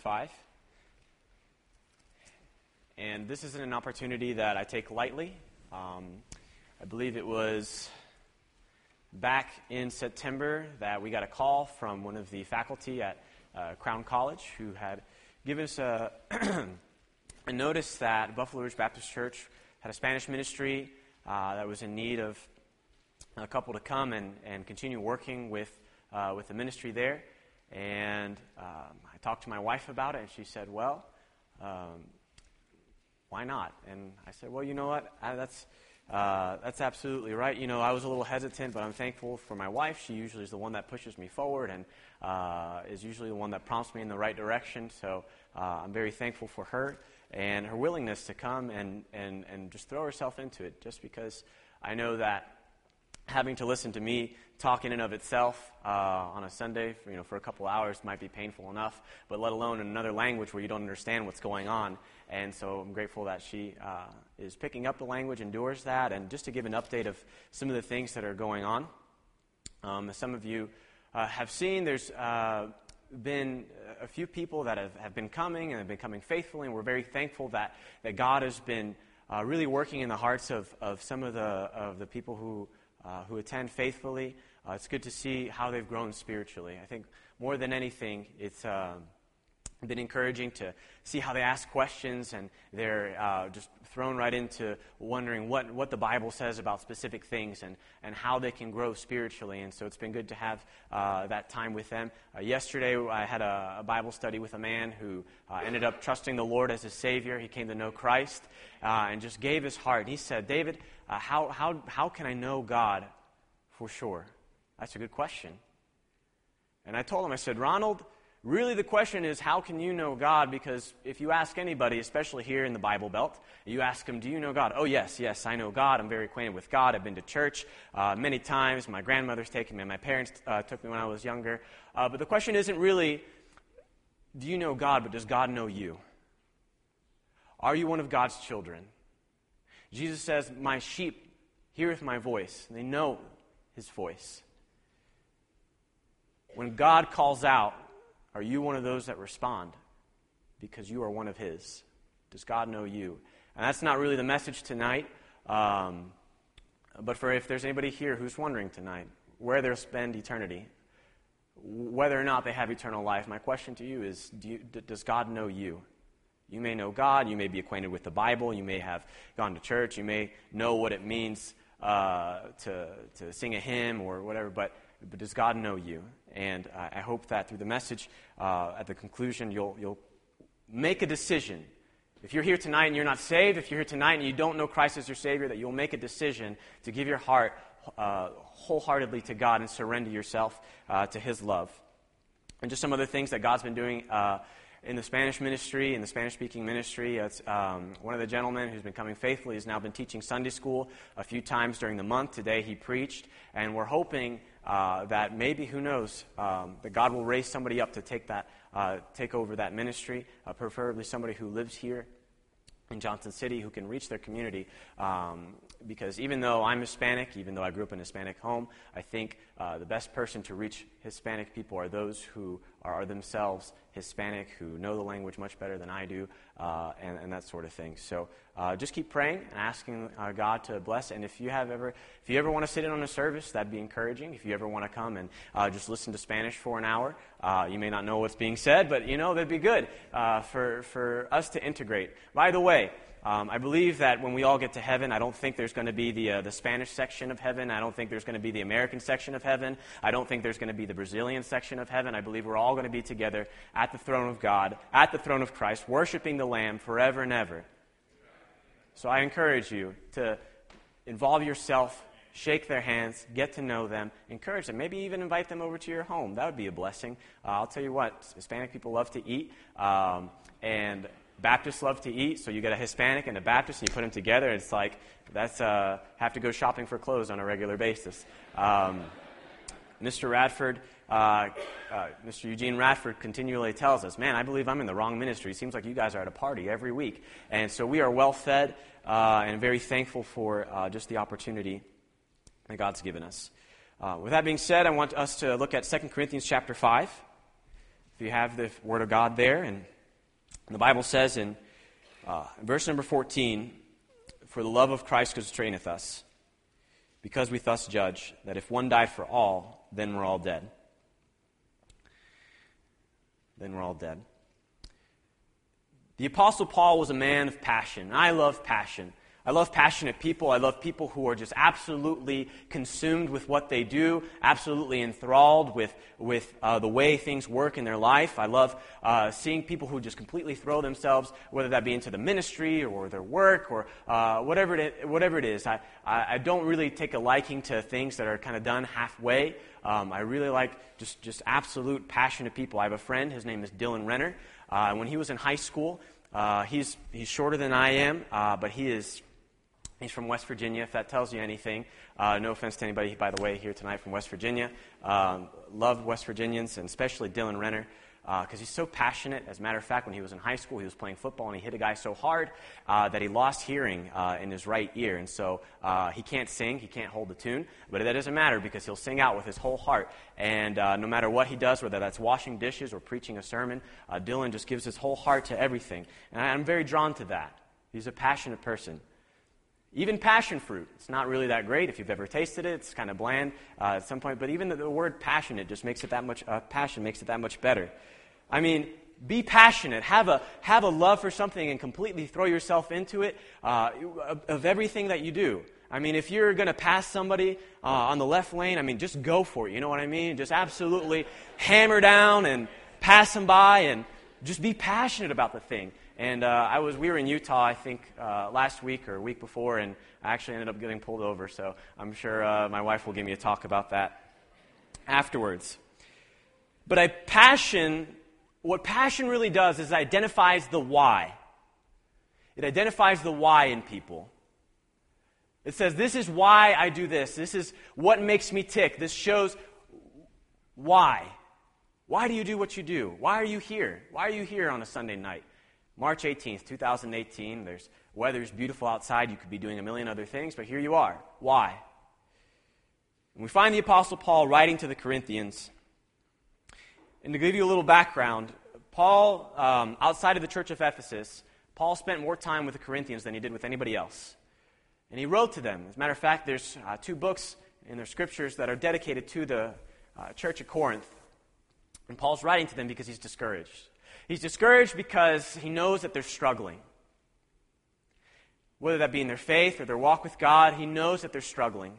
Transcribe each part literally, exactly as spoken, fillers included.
five. And this isn't an opportunity that I take lightly. Um, I believe it was back in September that we got a call from one of the faculty at uh, Crown College who had given us a, a notice that Buffalo Ridge Baptist Church had a Spanish ministry uh, that was in need of a couple to come and, and continue working with uh, with the ministry there. And um, I talked to my wife about it, and she said, well, um, why not? And I said, well, you know what, I, that's uh, that's absolutely right. You know, I was a little hesitant, but I'm thankful for my wife. She usually is the one that pushes me forward and uh, is usually the one that prompts me in the right direction. So uh, I'm very thankful for her and her willingness to come and, and, and just throw herself into it, just because I know that having to listen to me talk in and of itself uh, on a Sunday, for, you know, for a couple hours might be painful enough, but let alone in another language where you don't understand what's going on. And so I'm grateful that she uh, is picking up the language, endures that, and just to give an update of some of the things that are going on. Um, as some of you uh, have seen, there's uh, been a few people that have, have been coming and have been coming faithfully, and we're very thankful that, that God has been uh, really working in the hearts of, of some of the of the people who Uh, who attend faithfully. Uh, it's good to see how they've grown spiritually. I think more than anything, it's uh, been encouraging to see how they ask questions and they're uh, just thrown right into wondering what, what the Bible says about specific things and, and how they can grow spiritually. And so it's been good to have uh, that time with them. Uh, yesterday, I had a, a Bible study with a man who uh, ended up trusting the Lord as his Savior. He came to know Christ uh, and just gave his heart. He said, David, Uh, how how how can I know God for sure? That's a good question. And I told him, I said, Ronald, really the question is, how can you know God? Because if you ask anybody, especially here in the Bible Belt, you ask them, do you know God? Oh, yes, yes, I know God. I'm very acquainted with God. I've been to church uh, many times. My grandmother's taken me, and my parents uh, took me when I was younger. Uh, but the question isn't really, do you know God, but does God know you? Are you one of God's children? Jesus says, my sheep heareth my voice, and they know his voice. When God calls out, are you one of those that respond because you are one of his? Does God know you? And that's not really the message tonight, um, but for if there's anybody here who's wondering tonight where they'll spend eternity, whether or not they have eternal life, my question to you is, do you, does God know you? You may know God, you may be acquainted with the Bible, you may have gone to church, you may know what it means uh, to to sing a hymn or whatever, but, but does God know you? And uh, I hope that through the message, uh, at the conclusion, you'll you'll make a decision. If you're here tonight and you're not saved, if you're here tonight and you don't know Christ as your Savior, that you'll make a decision to give your heart uh, wholeheartedly to God and surrender yourself uh, to his love. And just some other things that God's been doing uh in the Spanish ministry, in the Spanish-speaking ministry. It's, um, one of the gentlemen who's been coming faithfully has now been teaching Sunday school a few times during the month. Today he preached, and we're hoping uh, that maybe, who knows, um, that God will raise somebody up to take that, uh, take over that ministry, uh, preferably somebody who lives here in Johnson City who can reach their community. Um, because even though I'm Hispanic, even though I grew up in a Hispanic home, I think uh, the best person to reach Hispanic people are those who are themselves Hispanic, who know the language much better than I do, uh, and, and that sort of thing. So uh, just keep praying and asking uh, God to bless. And if you have ever, if you ever want to sit in on a service, that'd be encouraging. If you ever want to come and uh, just listen to Spanish for an hour, uh, you may not know what's being said, but you know that'd be good uh, for for us to integrate. By the way, Um, I believe that when we all get to heaven, I don't think there's going to be the uh, the Spanish section of heaven. I don't think there's going to be the American section of heaven. I don't think there's going to be the Brazilian section of heaven. I believe we're all going to be together at the throne of God, at the throne of Christ, worshiping the Lamb forever and ever. So I encourage you to involve yourself, shake their hands, get to know them, encourage them, maybe even invite them over to your home. That would be a blessing. Uh, I'll tell you what, Hispanic people love to eat, um, and Baptists love to eat, so you get a Hispanic and a Baptist, and you put them together, and it's like, that's, uh, have to go shopping for clothes on a regular basis. Um, Mister Radford, uh, uh, Mister Eugene Radford continually tells us, man, I believe I'm in the wrong ministry. It seems like you guys are at a party every week. And so we are well fed uh, and very thankful for uh, just the opportunity that God's given us. Uh, with that being said, I want us to look at Second Corinthians chapter five. If you have the Word of God there, and The Bible says in uh, verse number fourteen, "For the love of Christ constraineth us, because we thus judge, that if one died for all, then we're all dead." Then we're all dead. The Apostle Paul was a man of passion. I love passion. I love passionate people. I love people who are just absolutely consumed with what they do, absolutely enthralled with, with uh, the way things work in their life. I love uh, seeing people who just completely throw themselves, whether that be into the ministry or their work or uh, whatever, it, whatever it is. I, I, I don't really take a liking to things that are kind of done halfway. Um, I really like just, just absolute passionate people. I have a friend. His name is Dylan Renner. Uh, when he was in high school, uh, he's, he's shorter than I am, uh, but he is... He's from West Virginia, if that tells you anything. Uh, no offense to anybody, by the way, here tonight from West Virginia. Um, love West Virginians, and especially Dylan Renner, because uh, he's so passionate. As a matter of fact, when he was in high school, he was playing football, and he hit a guy so hard uh, that he lost hearing uh, in his right ear. And so uh, he can't sing, he can't hold a tune, but that doesn't matter because he'll sing out with his whole heart. And uh, no matter what he does, whether that's washing dishes or preaching a sermon, uh, Dylan just gives his whole heart to everything. And I'm very drawn to that. He's a passionate person. Even passion fruit, it's not really that great. If you've ever tasted it, it's kind of bland uh, at some point. But even the, the word passionate just makes it that much, uh, passion makes it that much better. I mean, be passionate. Have a, have a love for something and completely throw yourself into it uh, of, of everything that you do. I mean, if you're going to pass somebody uh, on the left lane, I mean, just go for it. You know what I mean? Just absolutely hammer down and pass them by and just be passionate about the thing. And uh, I was, we were in Utah, I think, uh, last week or a week before, and I actually ended up getting pulled over. So I'm sure uh, my wife will give me a talk about that afterwards. But I passion, what passion really does is it identifies the why. It identifies the why in people. It says, this is why I do this. This is what makes me tick. This shows why. Why do you do what you do? Why are you here? Why are you here on a Sunday night? March eighteenth, twenty eighteen, there's weather's beautiful outside. You could be doing a million other things, but here you are. Why? And we find the Apostle Paul writing to the Corinthians. And to give you a little background, Paul, um, outside of the church of Ephesus, Paul spent more time with the Corinthians than he did with anybody else. And he wrote to them. As a matter of fact, there's uh, two books in their scriptures that are dedicated to the uh, church of Corinth. And Paul's writing to them because he's discouraged. He's discouraged because he knows that they're struggling. Whether that be in their faith or their walk with God, he knows that they're struggling.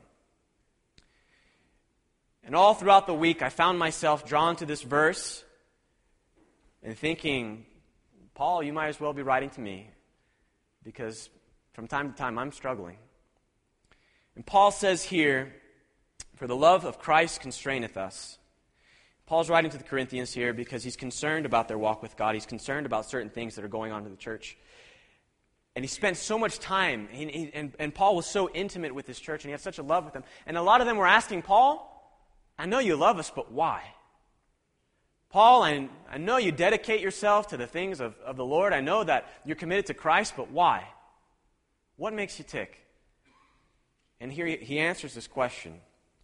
And all throughout the week, I found myself drawn to this verse and thinking, Paul, you might as well be writing to me because from time to time I'm struggling. And Paul says here, for the love of Christ constraineth us. Paul's writing to the Corinthians here because he's concerned about their walk with God. He's concerned about certain things that are going on in the church. And he spent so much time, he, he, and, and Paul was so intimate with his church, and he had such a love with them. And a lot of them were asking, Paul, I know you love us, but why? Paul, I, I know you dedicate yourself to the things of, of the Lord. I know that you're committed to Christ, but why? What makes you tick? And here he, he answers this question.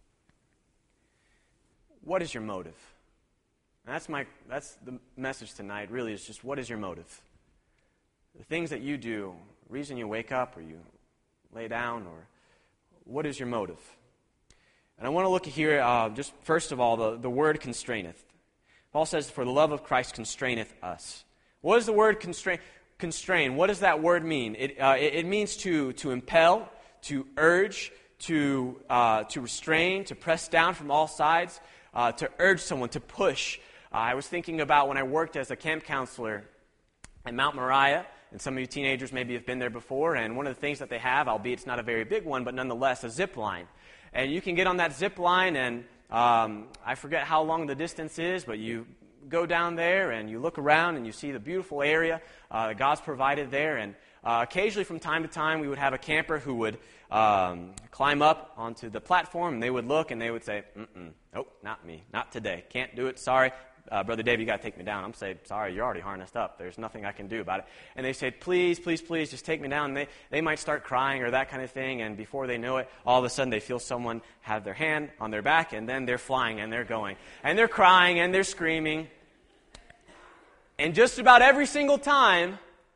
What is your motive? And that's my that's the message tonight, really, is just what is your motive? The things that you do, the reason you wake up or you lay down, or what is your motive? And I want to look here, uh, just first of all, the, the word constraineth. Paul says, for the love of Christ constraineth us. What does the word constrain? Constrain, what does that word mean? It, uh, it, it means to, to impel, to urge, to, uh, to restrain, to press down from all sides, uh, to urge someone, to push. Uh, I was thinking about when I worked as a camp counselor at Mount Moriah, and some of you teenagers maybe have been there before, and one of the things that they have, albeit it's not a very big one, but nonetheless, a zip line. And you can get on that zip line, and um, I forget how long the distance is, but you go down there, and you look around, and you see the beautiful area uh, that God's provided there, and uh, occasionally from time to time, we would have a camper who would um, climb up onto the platform, and they would look, and they would say, mm-mm, nope, not me, not today, can't do it, sorry. Uh, Brother Dave, you got to take me down. I'm saying, sorry, you're already harnessed up. There's nothing I can do about it. And they said, please, please, please, just take me down. And they, they might start crying or that kind of thing, and before they know it, all of a sudden they feel someone have their hand on their back, and then they're flying, and they're going. And they're crying, and they're screaming. And just about every single time,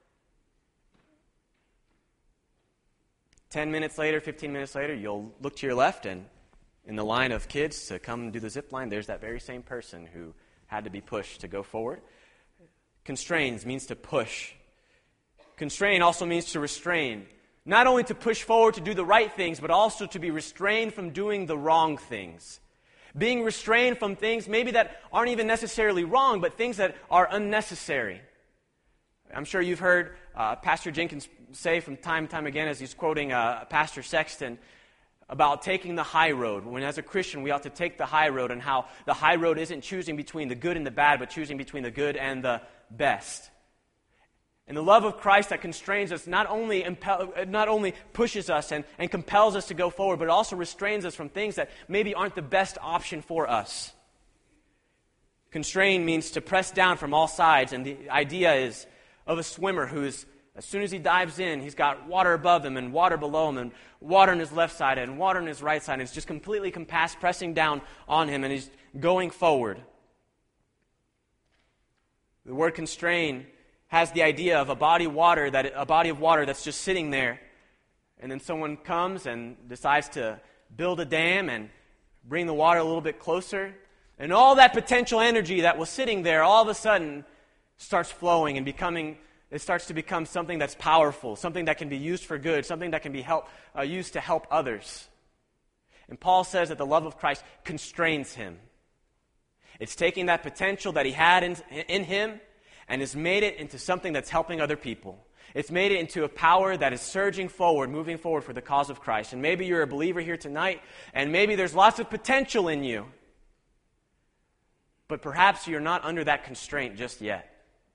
ten minutes later, fifteen minutes later, you'll look to your left, and in the line of kids to come and do the zip line, there's that very same person who had to be pushed to go forward. Constrains means to push. Constrain also means to restrain. Not only to push forward to do the right things, but also to be restrained from doing the wrong things. Being restrained from things maybe that aren't even necessarily wrong, but things that are unnecessary. I'm sure you've heard uh, Pastor Jenkins say from time to time again as he's quoting uh, Pastor Sexton about taking the high road. When as a Christian we ought to take the high road, and how the high road isn't choosing between the good and the bad, but choosing between the good and the best. And the love of Christ that constrains us not only impel, not only pushes us and, and compels us to go forward, but also restrains us from things that maybe aren't the best option for us. Constrain means to press down from all sides, and the idea is of a swimmer who's, as soon as he dives in, he's got water above him and water below him and water on his left side and water on his right side, and it's just completely compassed, pressing down on him, and he's going forward. The word constrain has the idea of a body water that a body of water that's just sitting there, and then someone comes and decides to build a dam and bring the water a little bit closer, and all that potential energy that was sitting there all of a sudden starts flowing and becoming it starts to become something that's powerful, something that can be used for good, something that can be help, uh, used to help others. And Paul says that the love of Christ constrains him. It's taking that potential that he had in, in him and has made it into something that's helping other people. It's made it into a power that is surging forward, moving forward for the cause of Christ. And maybe you're a believer here tonight, and maybe there's lots of potential in you, but perhaps you're not under that constraint just yet.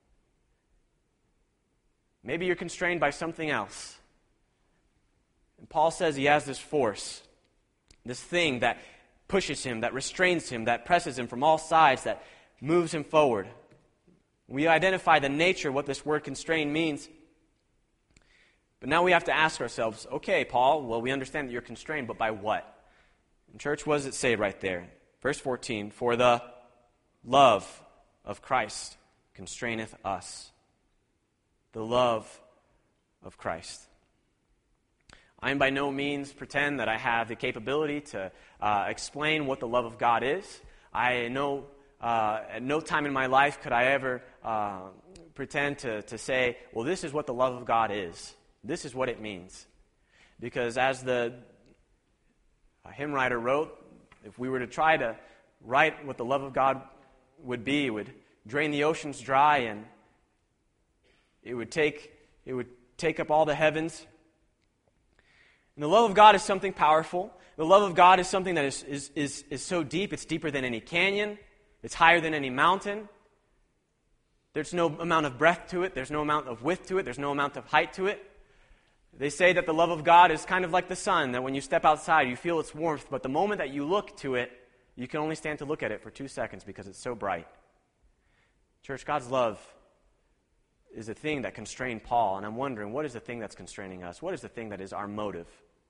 Maybe you're constrained by something else. And Paul says he has this force, this thing that pushes him, that restrains him, that presses him from all sides, that moves him forward. We identify the nature of what this word constrain means. But now we have to ask ourselves, okay, Paul, well, we understand that you're constrained, but by what? And church, what does it say right there? Verse fourteen, for the love of Christ constraineth us. The love of Christ. I am by no means pretend that I have the capability to uh, explain what the love of God is. I know uh, at no time in my life could I ever uh, pretend to, to say, well, this is what the love of God is. This is what it means. Because as the uh, hymn writer wrote, if we were to try to write what the love of God would be, it would drain the oceans dry, and it would take it would take up all the heavens. And the love of God is something powerful. The love of God is something that is, is, is, is so deep, it's deeper than any canyon. It's higher than any mountain. There's no amount of breadth to it. There's no amount of width to it. There's no amount of height to it. They say that the love of God is kind of like the sun, that when you step outside, you feel its warmth, but the moment that you look to it, you can only stand to look at it for two seconds because it's so bright. Church, God's love is a thing that constrained Paul, and I'm wondering, what is the thing that's constraining us? What is the thing that is our motive?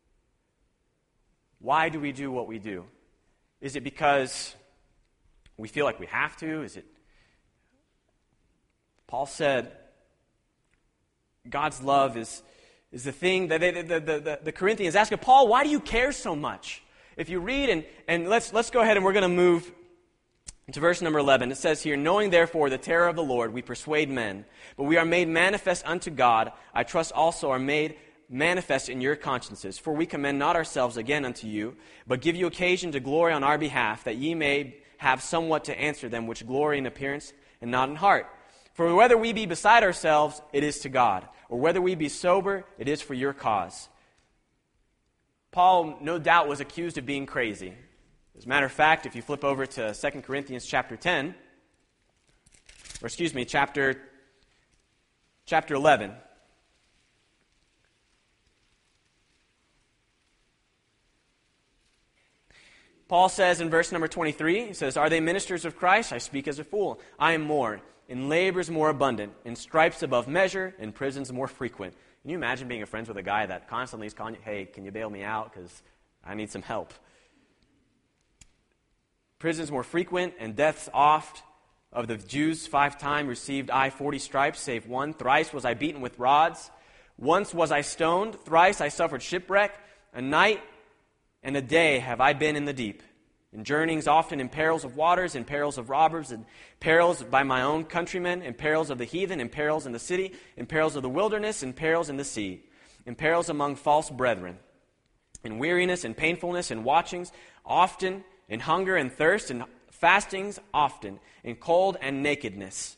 Why do we do what we do? Is it because we feel like we have to? Is it... Paul said God's love is, is the thing that they, the, the, the, the Corinthians asked, Paul, why do you care so much? If you read, and, and let's, let's go ahead and we're going to move to verse number eleven. It says here, knowing therefore the terror of the Lord, we persuade men, but we are made manifest unto God, I trust also are made manifest in your consciences. For we commend not ourselves again unto you, but give you occasion to glory on our behalf, that ye may have somewhat to answer them which glory in appearance and not in heart. For whether we be beside ourselves, it is to God, or whether we be sober, it is for your cause. Paul, no doubt, was accused of being crazy. As a matter of fact, if you flip over to Second Corinthians chapter ten, or excuse me, chapter, chapter eleven, Paul says in verse number twenty-three, he says, are they ministers of Christ? I speak as a fool. I am more. In labors more abundant. In stripes above measure. In prisons more frequent. Can you imagine being friends with a guy that constantly is calling you, hey, can you bail me out because I need some help? Prisons more frequent and deaths oft. of the Jews five times received I forty stripes, save one. Thrice was I beaten with rods. Once was I stoned. Thrice I suffered shipwreck. A night and a day have I been in the deep, in journeyings often, in perils of waters, in perils of robbers, in perils by my own countrymen, in perils of the heathen, in perils in the city, in perils of the wilderness, in perils in the sea, in perils among false brethren, in weariness and painfulness and watchings, often in hunger and thirst, in fastings often, in cold and nakedness.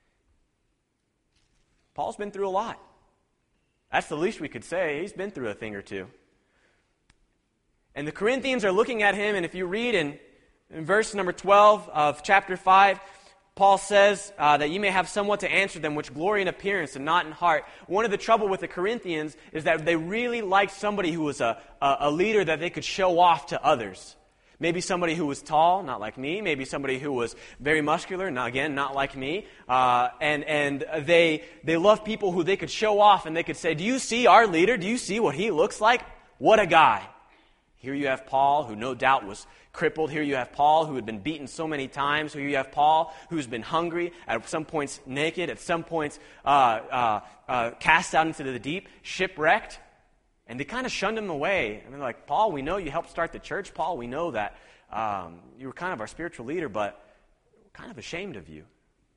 Paul's been through a lot. That's the least we could say. He's been through a thing or two. And the Corinthians are looking at him, and if you read in, in verse number twelve of chapter five, Paul says uh, that you may have somewhat to answer them, which glory in appearance and not in heart. One of the trouble with the Corinthians is that they really liked somebody who was a, a, a leader that they could show off to others. Maybe somebody who was tall, not like me. Maybe somebody who was very muscular, not, again, not like me. Uh, and and they they love people who they could show off and they could say, do you see our leader? Do you see what he looks like? What a guy. Here you have Paul, who no doubt was crippled. Here you have Paul, who had been beaten so many times. Here you have Paul, who's been hungry, at some points naked, at some points uh, uh, uh, cast out into the deep, shipwrecked. And they kind of shunned him away. I mean, like, Paul, we know you helped start the church. Paul, we know that um, you were kind of our spiritual leader, but we're kind of ashamed of you.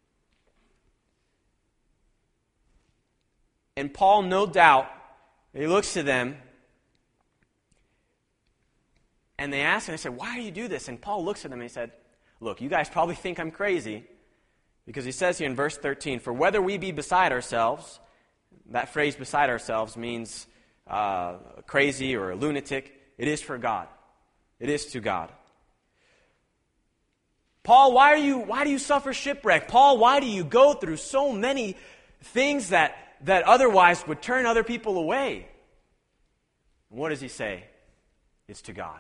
And Paul, no doubt, he looks to them, and they ask him, they said, why do you do this? And Paul looks at them and he said, look, you guys probably think I'm crazy, because he says here in verse thirteen, for whether we be beside ourselves, that phrase beside ourselves means uh, crazy or a lunatic, it is for God. It is to God. Paul, why are you why do you suffer shipwreck? Paul, why do you go through so many things that, that otherwise would turn other people away? And what does he say? It's to God.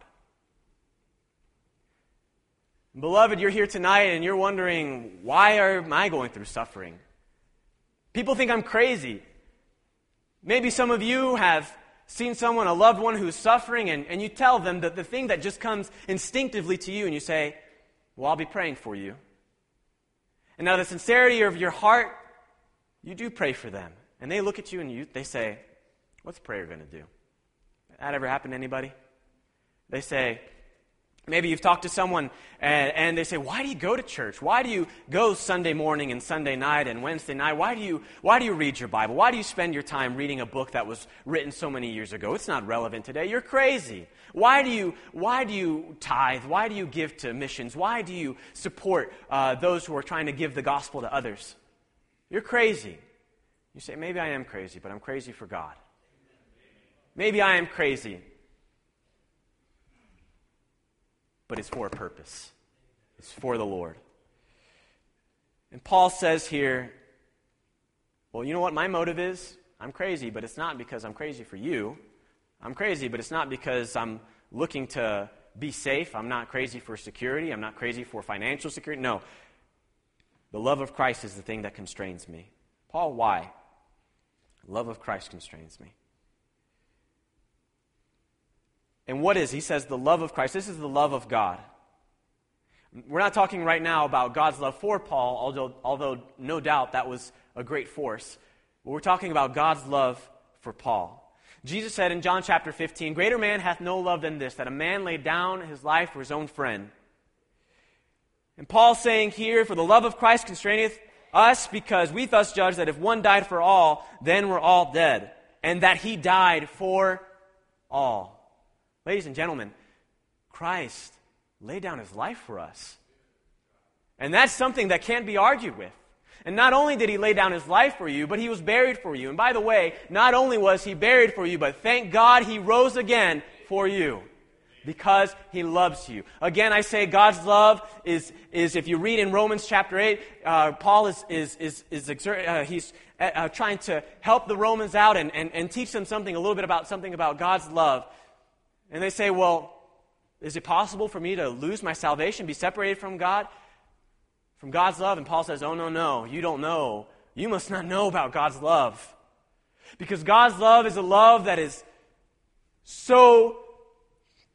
Beloved, you're here tonight and you're wondering, why am I going through suffering? People think I'm crazy. Maybe some of you have seen someone, a loved one who's suffering, and, and you tell them that the thing that just comes instinctively to you, and you say, well, I'll be praying for you. And now the sincerity of your heart, you do pray for them. And they look at you and you, they say, what's prayer going to do? That ever happened to anybody? They say, maybe you've talked to someone and, and they say, why do you go to church? Why do you go Sunday morning and Sunday night and Wednesday night? Why do you why do you read your Bible? Why do you spend your time reading a book that was written so many years ago? It's not relevant today. You're crazy. Why do you why do you tithe? Why do you give to missions? Why do you support uh, those who are trying to give the gospel to others? You're crazy. You say, maybe I am crazy, but I'm crazy for God. Maybe I am crazy, but it's for a purpose. It's for the Lord. And Paul says here, well, you know what my motive is? I'm crazy, but it's not because I'm crazy for you. I'm crazy, but it's not because I'm looking to be safe. I'm not crazy for security. I'm not crazy for financial security. No. The love of Christ is the thing that constrains me. Paul, why? Love of Christ constrains me. And what is? He says the love of Christ. This is the love of God. We're not talking right now about God's love for Paul, although, although no doubt that was a great force. But we're talking about God's love for Paul. Jesus said in John chapter fifteen, greater man hath no love than this, that a man lay down his life for his own friend. And Paul's saying here, for the love of Christ constraineth us, because we thus judge that if one died for all, then we're all dead. And that he died for all. Ladies and gentlemen, Christ laid down his life for us. And that's something that can't be argued with. And not only did he lay down his life for you, but he was buried for you. And by the way, not only was he buried for you, but thank God he rose again for you. Because he loves you. Again, I say God's love is, is if you read in Romans chapter eight, uh, Paul is, is, is, is exert, uh, he's uh, trying to help the Romans out and, and, and teach them something, a little bit about something about God's love. And they say, well, is it possible for me to lose my salvation, be separated from God, from God's love? And Paul says, oh, no, no, you don't know. You must not know about God's love. Because God's love is a love that is so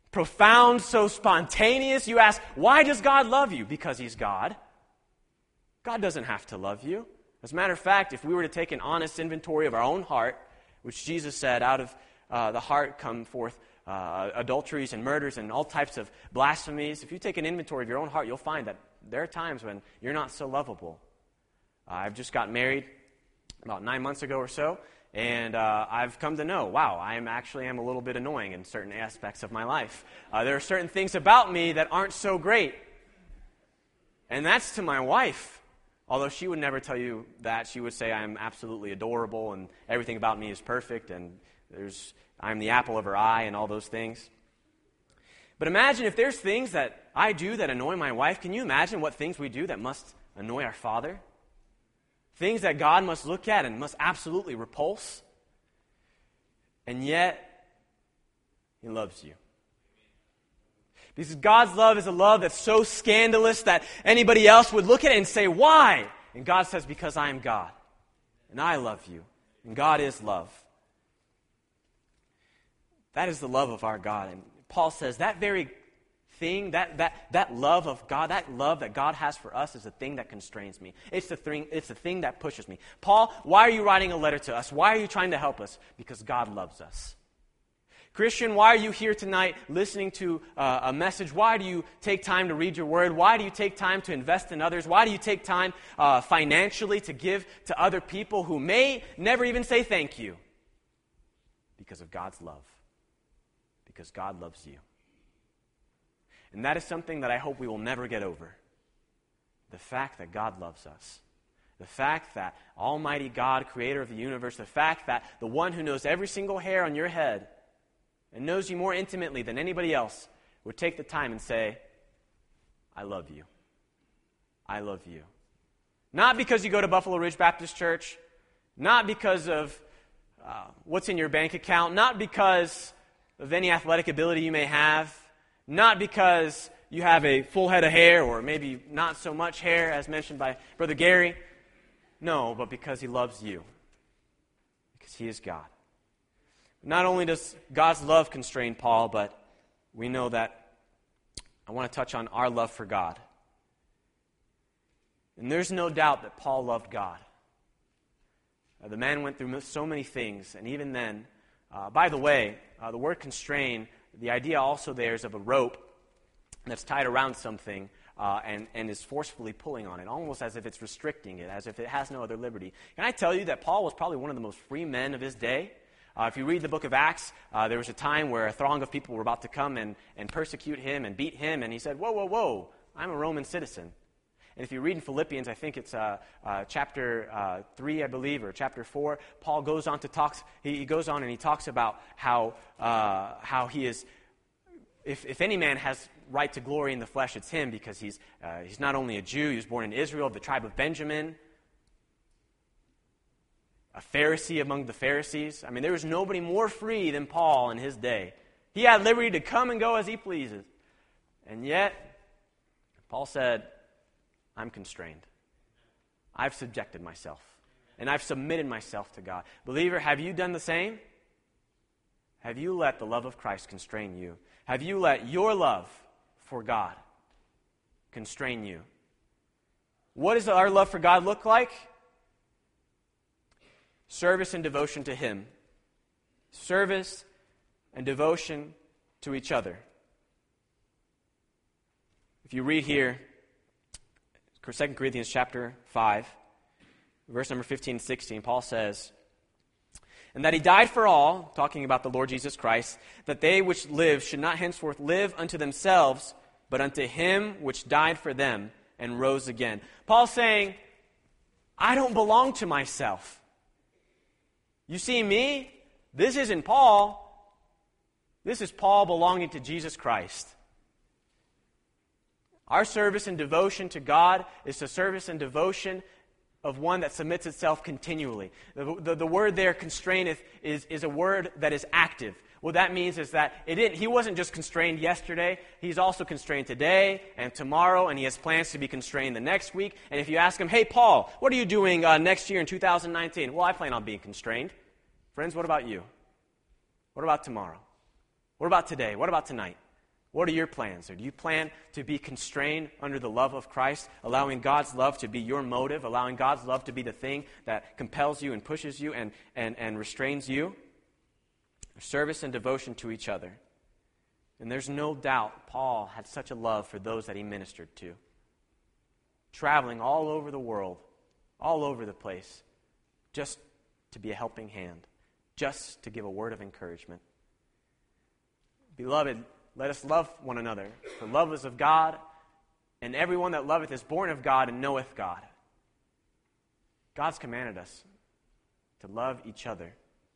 profound, so spontaneous. You ask, why does God love you? Because he's God. God doesn't have to love you. As a matter of fact, if we were to take an honest inventory of our own heart, which Jesus said, out of uh, the heart come forth uh, adulteries and murders and all types of blasphemies. If you take an inventory of your own heart, you'll find that there are times when you're not so lovable. Uh, I've just got married about nine months ago or so, and uh, I've come to know, wow, I am actually am a little bit annoying in certain aspects of my life. Uh, there are certain things about me that aren't so great. And that's to my wife. Although she would never tell you that. She would say I'm absolutely adorable and everything about me is perfect and there's I'm the apple of her eye and all those things. But imagine if there's things that I do that annoy my wife. Can you imagine what things we do that must annoy our Father? Things that God must look at and must absolutely repulse. And yet, He loves you. Because God's love is a love that's so scandalous that anybody else would look at it and say, why? And God says, because I am God, and I love you, and God is love. That is the love of our God. And Paul says that very thing, that that that love of God, that love that God has for us is the thing that constrains me. It's the thing, it's the thing that pushes me. Paul, why are you writing a letter to us? Why are you trying to help us? Because God loves us. Christian, why are you here tonight listening to uh, a message? Why do you take time to read your word? Why do you take time to invest in others? Why do you take time uh, financially to give to other people who may never even say thank you? Because of God's love. Because God loves you. And that is something that I hope we will never get over. The fact that God loves us. The fact that Almighty God, creator of the universe, the fact that the one who knows every single hair on your head and knows you more intimately than anybody else would take the time and say, I love you. I love you. Not because you go to Buffalo Ridge Baptist Church, not because of uh, what's in your bank account, not because of any athletic ability you may have, not because you have a full head of hair or maybe not so much hair as mentioned by Brother Gary. No, but because He loves you. Because He is God. Not only does God's love constrain Paul, but we know that I want to touch on our love for God. And there's no doubt that Paul loved God. Uh, the man went through so many things, and even then, uh, by the way, uh, the word constrain, the idea also there is of a rope that's tied around something uh, and, and is forcefully pulling on it, almost as if it's restricting it, as if it has no other liberty. Can I tell you that Paul was probably one of the most free men of his day? Uh, if you read the book of Acts, uh, there was a time where a throng of people were about to come and, and persecute him and beat him, and he said, whoa, whoa, whoa, I'm a Roman citizen. And if you read in Philippians, I think it's uh, uh, chapter uh, three, I believe, or chapter four, Paul goes on to talk, he, he goes on and he talks about how uh, how he is, if, if any man has right to glory in the flesh, it's him, because he's uh, he's not only a Jew, he was born in Israel, of the tribe of Benjamin, a Pharisee among the Pharisees. I mean, there was nobody more free than Paul in his day. He had liberty to come and go as he pleases. And yet, Paul said, I'm constrained. I've subjected myself. And I've submitted myself to God. Believer, have you done the same? Have you let the love of Christ constrain you? Have you let your love for God constrain you? What does our love for God look like? Service and devotion to Him. Service and devotion to each other. If you read here, Second Corinthians chapter five, verse number fifteen and sixteen, Paul says, and that He died for all, talking about the Lord Jesus Christ, that they which live should not henceforth live unto themselves, but unto Him which died for them and rose again. Paul's saying, I don't belong to myself. You see me? This isn't Paul. This is Paul belonging to Jesus Christ. Our service and devotion to God is the service and devotion of one that submits itself continually. The, the, the word there, constraineth, is, is a word that is active. What that means is that it didn't, he wasn't just constrained yesterday. He's also constrained today and tomorrow, and he has plans to be constrained the next week. And if you ask him, hey, Paul, what are you doing uh, next year in two thousand nineteen? Well, I plan on being constrained. Friends, what about you? What about tomorrow? What about today? What about tonight? What are your plans? Or do you plan to be constrained under the love of Christ, allowing God's love to be your motive, allowing God's love to be the thing that compels you and pushes you and, and, and restrains you? Service and devotion to each other. And there's no doubt Paul had such a love for those that he ministered to. Traveling all over the world, all over the place, just to be a helping hand, just to give a word of encouragement. Beloved, let us love one another, for love is of God, and everyone that loveth is born of God and knoweth God. God's commanded us to love each other.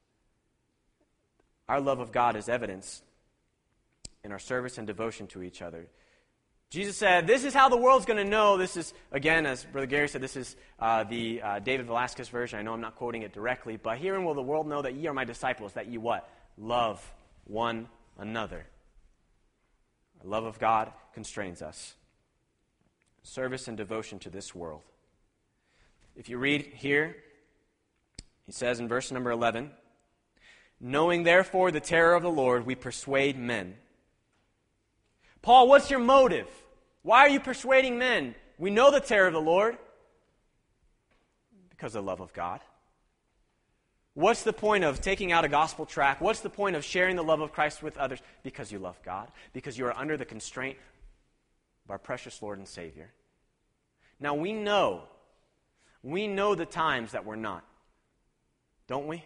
Our love of God is evidenced in our service and devotion to each other. Jesus said, this is how the world's going to know. This is, again, as Brother Gary said, this is uh, the uh, David Velasquez version. I know I'm not quoting it directly, but herein will the world know that ye are my disciples, that ye what? Love one another. Our love of God constrains us. Service and devotion to this world. If you read here, he says in verse number eleven, knowing therefore the terror of the Lord, we persuade men. Paul, what's your motive? Why are you persuading men? We know the terror of the Lord. Because of the love of God. What's the point of taking out a gospel tract? What's the point of sharing the love of Christ with others? Because you love God. Because you are under the constraint of our precious Lord and Savior. Now we know, we know the times that we're not. Don't we?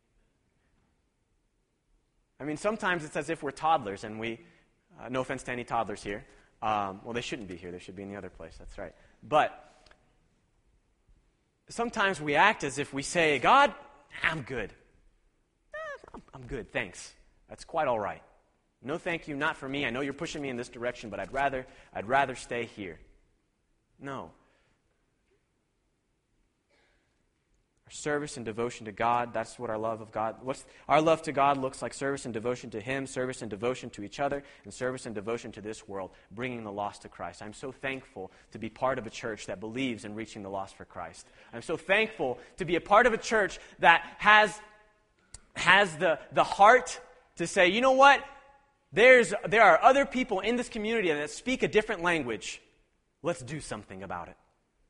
I mean, sometimes it's as if we're toddlers and we, uh, no offense to any toddlers here. Um, well, they shouldn't be here. They should be in the other place. That's right. But sometimes we act as if we say, God, I'm good. Eh, I'm good, thanks. That's quite all right. No thank you, not for me. I know you're pushing me in this direction, but I'd rather, I'd rather stay here. No. Service and devotion to God, that's what our love of God, what's our love to God looks like: service and devotion to Him, service and devotion to each other, and service and devotion to this world, bringing the lost to Christ. I'm so thankful to be part of a church that believes in reaching the lost for Christ. I'm so thankful to be a part of a church that has, has the, the heart to say, you know what, There's there are other people in this community that speak a different language. Let's do something about it.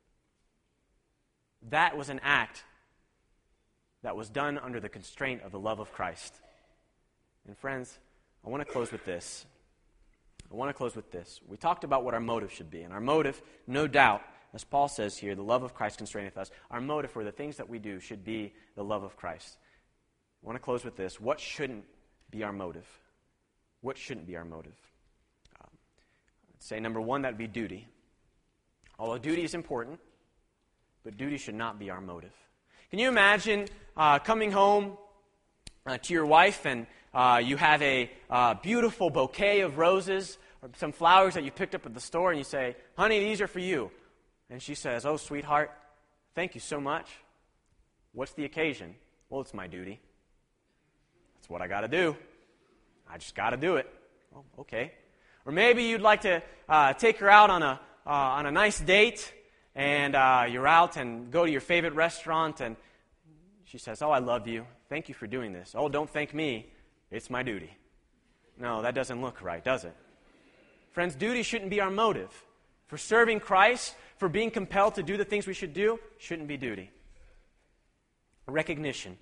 That was an act that was done under the constraint of the love of Christ. And friends, I want to close with this. I want to close with this. We talked about what our motive should be. And our motive, no doubt, as Paul says here, the love of Christ constraineth us. Our motive for the things that we do should be the love of Christ. I want to close with this. What shouldn't be our motive? What shouldn't be our motive? Um, I'd say number one, that would be duty. Although duty is important, but duty should not be our motive. Can you imagine uh, coming home uh, to your wife and uh, you have a uh, beautiful bouquet of roses or some flowers that you picked up at the store, and you say, honey, these are for you. And she says, oh, sweetheart, thank you so much. What's the occasion? Well, it's my duty. That's what I got to do. I just got to do it. Oh, okay. Or maybe you'd like to uh, take her out on a uh, on a nice date, and uh, you're out and go to your favorite restaurant, and she says, oh, I love you. Thank you for doing this. Oh, don't thank me. It's my duty. No, that doesn't look right, does it? Friends, duty shouldn't be our motive. For serving Christ, for being compelled to do the things we should do, shouldn't be duty. Recognition.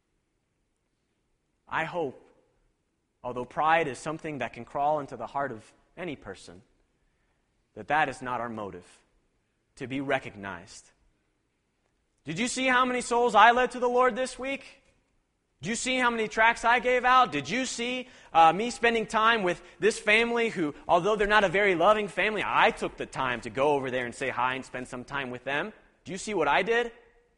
I hope, although pride is something that can crawl into the heart of any person, that that is not our motive, to be recognized. Did you see how many souls I led to the Lord this week? Did you see how many tracts I gave out? Did you see uh, me spending time with this family who, although they're not a very loving family, I took the time to go over there and say hi and spend some time with them? Do you see what I did?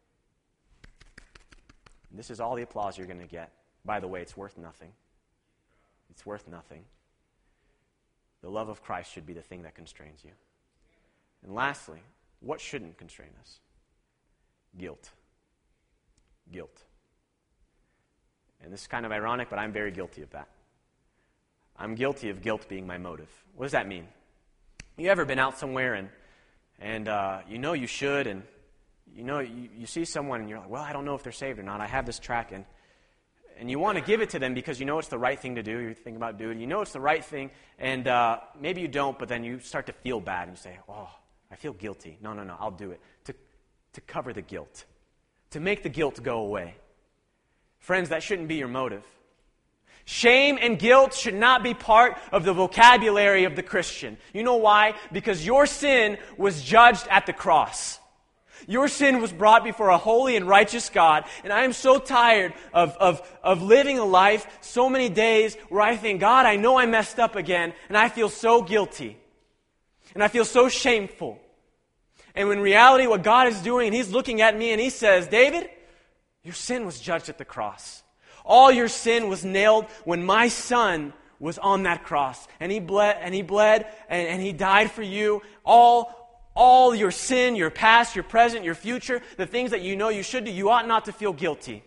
And this is all the applause you're going to get. By the way, it's worth nothing. It's worth nothing. The love of Christ should be the thing that constrains you. And lastly, what shouldn't constrain us? Guilt. Guilt. And this is kind of ironic, but I'm very guilty of that. I'm guilty of guilt being my motive. What does that mean? You ever been out somewhere and and uh, you know you should, and you know you, you see someone and you're like, well, I don't know if they're saved or not. I have this tract, and and you want to give it to them because you know it's the right thing to do. You're thinking about doing it. You know it's the right thing, and uh, maybe you don't, but then you start to feel bad, and you say, oh, I feel guilty. No, no, no, I'll do it. To, to cover the guilt. To make the guilt go away. Friends, that shouldn't be your motive. Shame and guilt should not be part of the vocabulary of the Christian. You know why? Because your sin was judged at the cross. Your sin was brought before a holy and righteous God, and I am so tired of, of, of living a life so many days where I think, God, I know I messed up again, and I feel so guilty, and I feel so shameful. And in reality, what God is doing, and He's looking at me and He says, David, your sin was judged at the cross. All your sin was nailed when my Son was on that cross. And He bled, and He bled, and, and He died for you. All, all your sin, your past, your present, your future, the things that you know you should do, you ought not to feel guilty.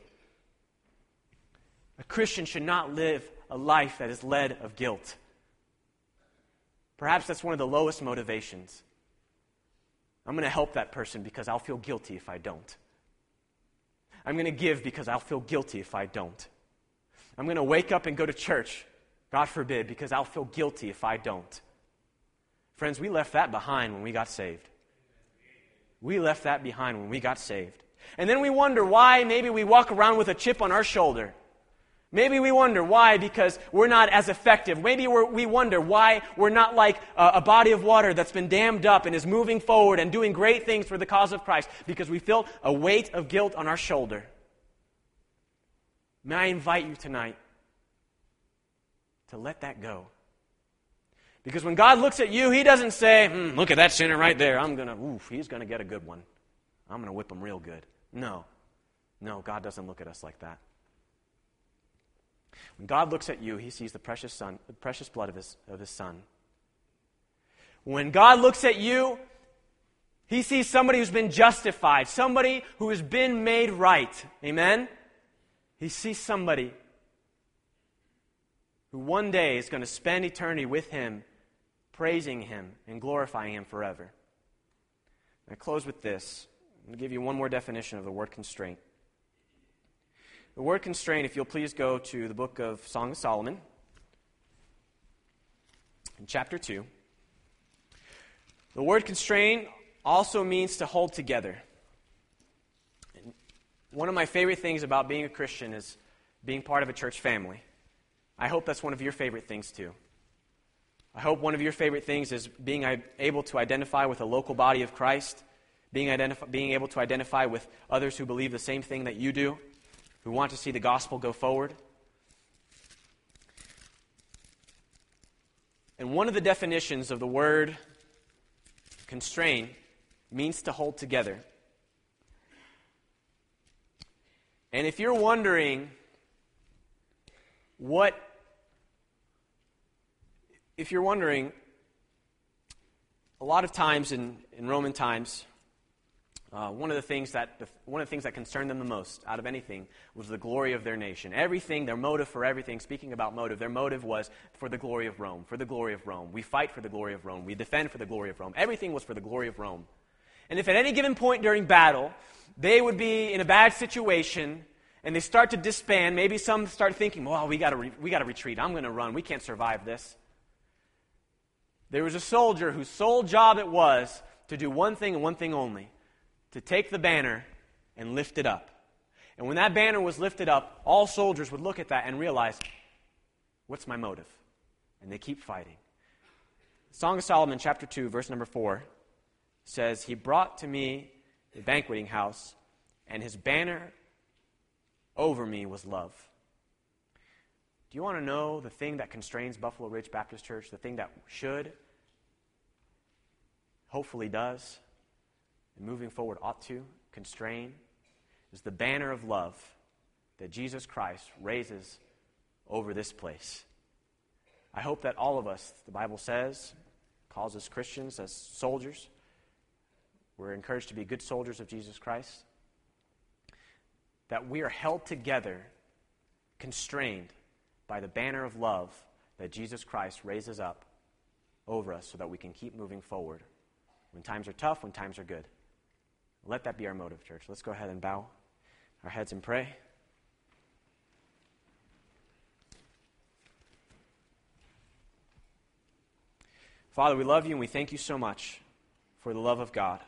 A Christian should not live a life that is led of guilt. Perhaps that's one of the lowest motivations. I'm going to help that person because I'll feel guilty if I don't. I'm going to give because I'll feel guilty if I don't. I'm going to wake up and go to church, God forbid, because I'll feel guilty if I don't. Friends, we left that behind when we got saved. We left that behind when we got saved. And then we wonder why maybe we walk around with a chip on our shoulder. Maybe we wonder why because we're not as effective. Maybe we're, we wonder why we're not like a, a body of water that's been dammed up and is moving forward and doing great things for the cause of Christ because we feel a weight of guilt on our shoulder. May I invite you tonight to let that go. Because when God looks at you, He doesn't say, hmm, look at that sinner right there. I'm going to, oof, he's going to get a good one. I'm going to whip him real good. No. No, God doesn't look at us like that. When God looks at you, He sees the precious son, the precious blood of his, of his Son. When God looks at you, He sees somebody who's been justified, somebody who has been made right. Amen? He sees somebody who one day is going to spend eternity with Him, praising Him and glorifying Him forever. I close with this. I'm going to give you one more definition of the word constraint. The word constraint, if you'll please go to the book of Song of Solomon, in chapter two. The word constraint also means to hold together. And one of my favorite things about being a Christian is being part of a church family. I hope that's one of your favorite things too. I hope one of your favorite things is being able to identify with a local body of Christ, being, identif- being able to identify with others who believe the same thing that you do, who want to see the gospel go forward. And one of the definitions of the word constrain means to hold together. And if you're wondering what, if you're wondering, a lot of times in, in Roman times, Uh, one of the things that one of the things that concerned them the most out of anything was the glory of their nation. Everything, their motive for everything, speaking about motive, their motive was for the glory of Rome, for the glory of Rome. We fight for the glory of Rome. We defend for the glory of Rome. Everything was for the glory of Rome. And if at any given point during battle, they would be in a bad situation and they start to disband, maybe some start thinking, well, we got to re- we got to retreat. I'm going to run. We can't survive this. There was a soldier whose sole job it was to do one thing and one thing only. To take the banner and lift it up. And when that banner was lifted up, all soldiers would look at that and realize, what's my motive? And they keep fighting. Song of Solomon, chapter two, verse number four, says, He brought to me a banqueting house, and His banner over me was love. Do you want to know the thing that constrains Buffalo Ridge Baptist Church? The thing that should, hopefully does, and moving forward ought to constrain, is the banner of love that Jesus Christ raises over this place. I hope that all of us, the Bible says, calls us Christians as soldiers. We're encouraged to be good soldiers of Jesus Christ. That we are held together, constrained by the banner of love that Jesus Christ raises up over us so that we can keep moving forward when times are tough, when times are good. Let that be our motive, church. Let's go ahead and bow our heads and pray. Father, we love you and we thank you so much for the love of God.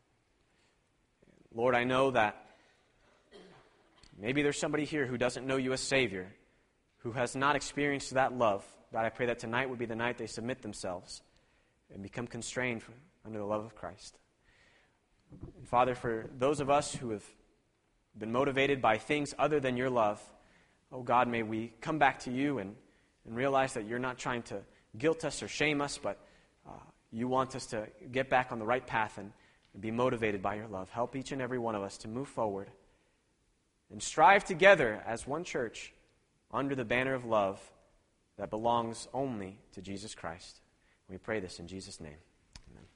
Lord, I know that maybe there's somebody here who doesn't know you as Savior, who has not experienced that love. God, I pray that tonight would be the night they submit themselves and become constrained under the love of Christ. And Father, for those of us who have been motivated by things other than your love, oh God, may we come back to you and, and realize that you're not trying to guilt us or shame us, but uh, you want us to get back on the right path and, and be motivated by your love. Help each and every one of us to move forward and strive together as one church under the banner of love that belongs only to Jesus Christ. We pray this in Jesus' name. Amen.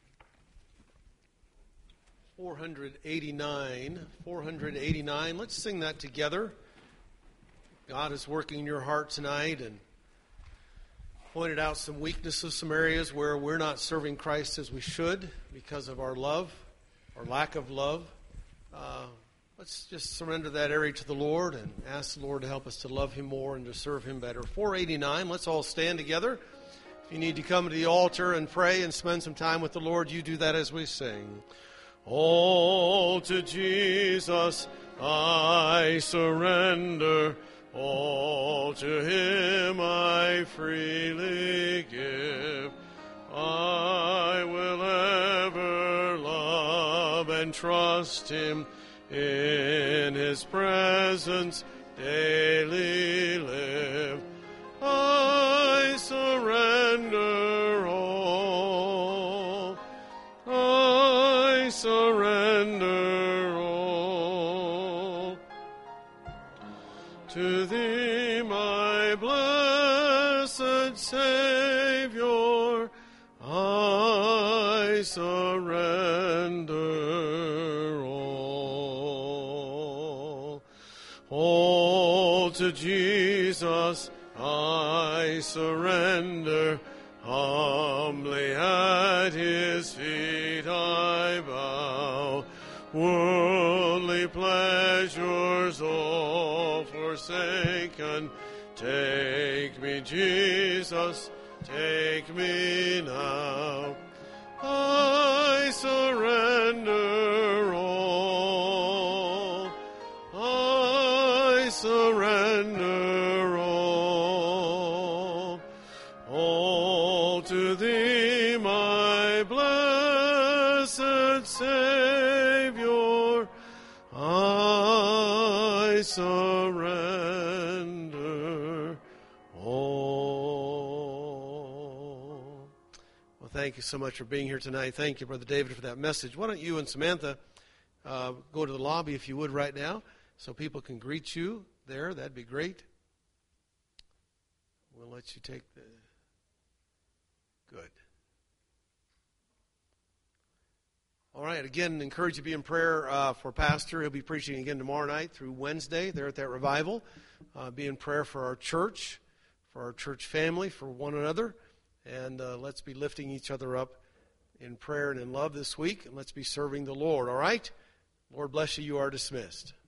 four eighty-nine, four eighty-nine. Let's sing that together. God is working in your heart tonight and pointed out some weaknesses, some areas where we're not serving Christ as we should because of our love, our lack of love. Uh, let's just surrender that area to the Lord and ask the Lord to help us to love Him more and to serve Him better. four eighty-nine, let's all stand together. If you need to come to the altar and pray and spend some time with the Lord, you do that as we sing. All to Jesus I surrender, all to Him I freely give. I will ever love and trust Him, in His presence daily live. I surrender all, I surrender all. To Thee, my blessed Savior, I surrender all. All to Jesus I surrender, humbly at His feet I bow. Worldly pleasures all forsaken, take me, Jesus, take me now. I surrender all, I surrender all, all to Thee, my blessed Savior, I surrender all. Well, thank you so much for being here tonight. Thank you, Brother David, for that message. Why don't you and Samantha uh, go to the lobby, if you would, right now, so people can greet you there. That'd be great. We'll let you take the... Good. All right, again, encourage you to be in prayer uh, for Pastor. He'll be preaching again tomorrow night through Wednesday there at that revival. Uh, be in prayer for our church, for our church family, for one another. And uh, let's be lifting each other up in prayer and in love this week. And let's be serving the Lord, all right? Lord bless you. You are dismissed.